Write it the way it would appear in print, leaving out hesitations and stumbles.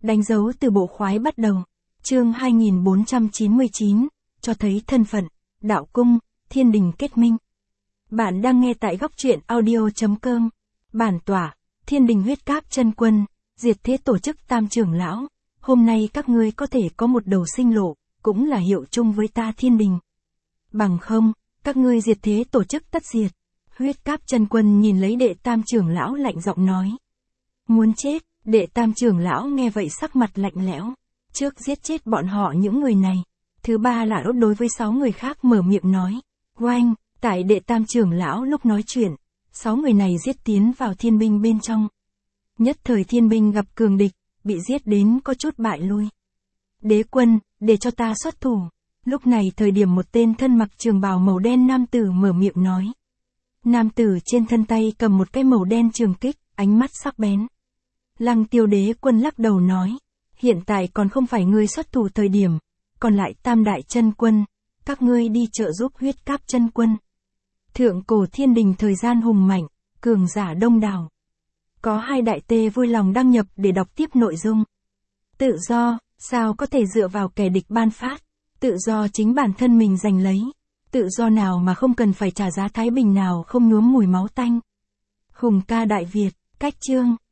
Đánh dấu từ bộ khoái bắt đầu. Chương 2499, cho thấy thân phận, đạo cung, thiên đình kết minh. Bạn đang nghe tại góc truyện audio.com. Bản tỏa, thiên đình huyết cáp chân quân, diệt thế tổ chức tam trưởng lão. Hôm nay các ngươi có thể có một đầu sinh lộ, cũng là hiệu chung với ta thiên đình. Bằng không, các ngươi diệt thế tổ chức tất diệt. Huyết cáp chân quân nhìn lấy đệ tam trưởng lão lạnh giọng nói. Muốn chết, đệ tam trưởng lão nghe vậy sắc mặt lạnh lẽo. Trước giết chết bọn họ những người này. Thứ ba là đối với 6 người khác mở miệng nói. Oanh, tại đệ tam trưởng lão lúc nói chuyện, 6 người này giết tiến vào thiên binh bên trong. Nhất thời thiên binh gặp cường địch, bị giết đến có chút bại lui. Đế quân, để cho ta xuất thủ. Lúc này thời điểm một tên thân mặc trường bào màu đen nam tử mở miệng nói. Nam tử trên thân tay cầm một cái màu đen trường kích, ánh mắt sắc bén. Lăng Tiêu đế quân lắc đầu nói. Hiện tại còn không phải ngươi xuất thủ thời điểm. Còn lại tam đại chân quân. Các ngươi đi trợ giúp huyết cáp chân quân. Thượng cổ thiên đình thời gian hùng mạnh, cường giả đông đảo. Có 2 đại tê vui lòng đăng nhập để đọc tiếp nội dung. Tự do, sao có thể dựa vào kẻ địch ban phát. Tự do chính bản thân mình giành lấy. Tự do nào mà không cần phải trả giá thái bình nào không nhuốm mùi máu tanh. Hùng ca Đại Việt, cách chương.